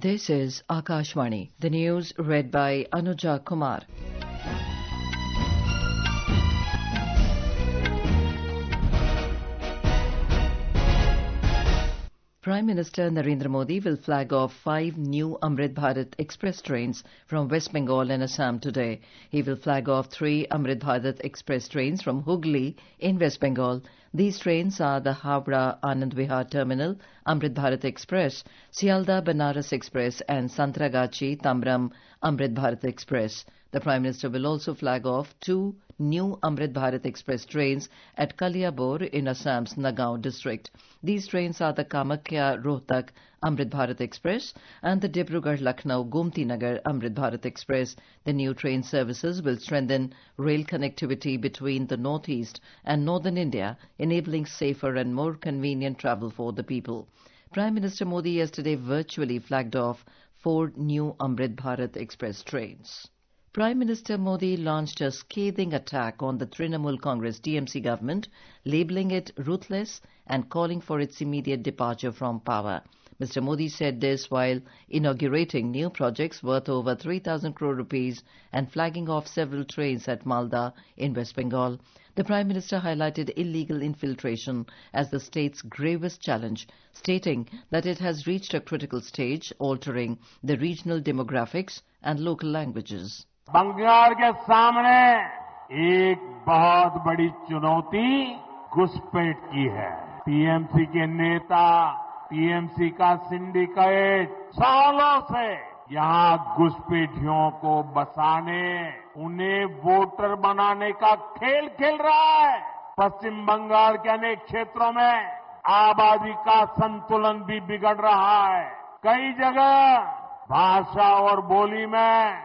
This is Akashvani. The news read by Anuja Kumar. Prime Minister Narendra Modi will flag off 5 new Amrit Bharat Express trains from West Bengal and Assam today. He will flag off 3 Amrit Bharat Express trains from Hooghly in West Bengal. These trains are the Howrah Anand Vihar Terminal Amrit Bharat Express, Sialdah Banaras Express and Santragachi Tamram Amrit Bharat Express. The Prime Minister will also flag off 2 new Amrit Bharat Express trains at Kaliabor in Assam's Nagaon district. These trains are the Kamakhya Rohtak Amrit Bharat Express and the Dibrugarh Lucknow Gomti Nagar Amrit Bharat Express. The new train services will strengthen rail connectivity between the northeast and northern India, enabling safer and more convenient travel for the people. Prime Minister Modi yesterday virtually flagged off 4 new Amrit Bharat Express trains. Prime Minister Modi launched a scathing attack on the Trinamool Congress TMC government, labelling it ruthless and calling for its immediate departure from power. Mr. Modi said this while inaugurating new projects worth over 3,000 crore rupees and flagging off several trains at Malda in West Bengal. The Prime Minister highlighted illegal infiltration as the state's gravest challenge, stating that it has reached a critical stage, altering the regional demographics and local languages. Bengal के सामने एक बहुत बड़ी चुनौती घुसपैठ की है। TMC के नेता, टीएमसी का सिंडिकेट सालों से यहाँ घुसपैठियों को बसाने, उन्हें वोटर बनाने का खेल खेल रहा है। पश्चिम बंगाल के अनेक क्षेत्रों में आबादी का संतुलन भी बिगड़ रहा है। कई जगह भाषा और बोली में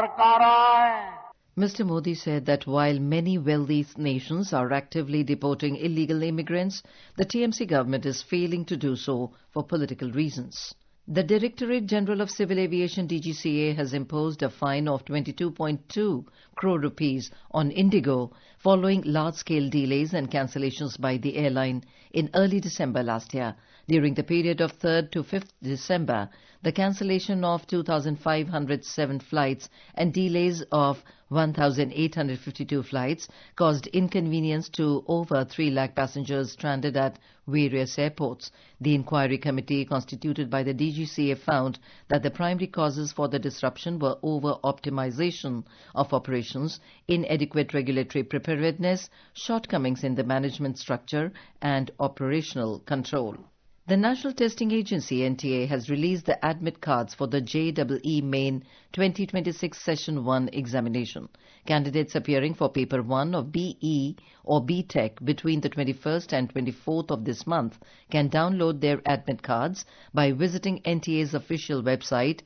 Mr. Modi said that while many wealthy nations are actively deporting illegal immigrants, the TMC government is failing to do so for political reasons. The Directorate General of Civil Aviation DGCA has imposed a fine of 22.2 crore rupees on Indigo following large-scale delays and cancellations by the airline in early December last year. During the period of 3rd to 5th December, the cancellation of 2,507 flights and delays of 1,852 flights caused inconvenience to over 3 lakh passengers stranded at various airports. The inquiry committee constituted by the DGCA found that the primary causes for the disruption were over-optimization of operations, inadequate regulatory preparedness, shortcomings in the management structure, and operational control. The National Testing Agency NTA has released the admit cards for the JEE Main 2026 Session 1 examination. Candidates appearing for Paper 1 of BE or BTech between the 21st and 24th of this month can download their admit cards by visiting NTA's official website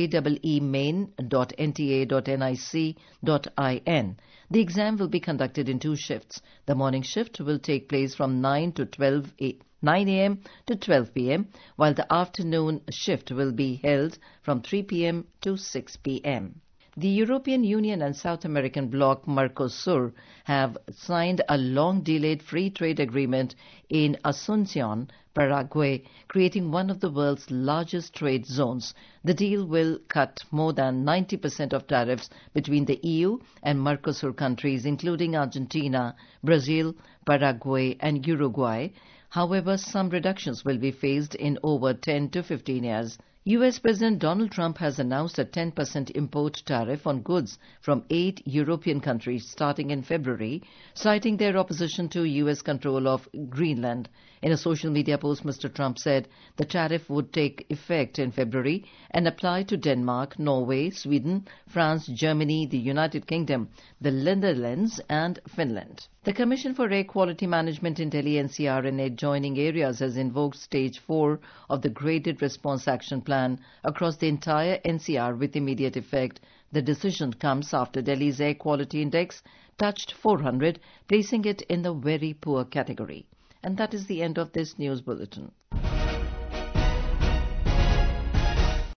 jeemain.nta.nic.in. The exam will be conducted in 2 shifts. The morning shift will take place from 9 a.m. to 12 p.m., while the afternoon shift will be held from 3 p.m. to 6 p.m. The European Union and South American bloc Mercosur have signed a long-delayed free trade agreement in Asunción, Paraguay, creating one of the world's largest trade zones. The deal will cut more than 90% of tariffs between the EU and Mercosur countries, including Argentina, Brazil, Paraguay, and Uruguay. However, some reductions will be phased in over 10 to 15 years. U.S. President Donald Trump has announced a 10% import tariff on goods from 8 European countries starting in February, citing their opposition to U.S. control of Greenland. In a social media post, Mr. Trump said the tariff would take effect in February and apply to Denmark, Norway, Sweden, France, Germany, the United Kingdom, the Netherlands, and Finland. The Commission for Air Quality Management in Delhi NCR and adjoining areas has invoked Stage 4 of the Graded Response Action Plan across the entire NCR with immediate effect. The decision comes after Delhi's Air Quality Index touched 400, placing it in the very poor category. And that is the end of this news bulletin.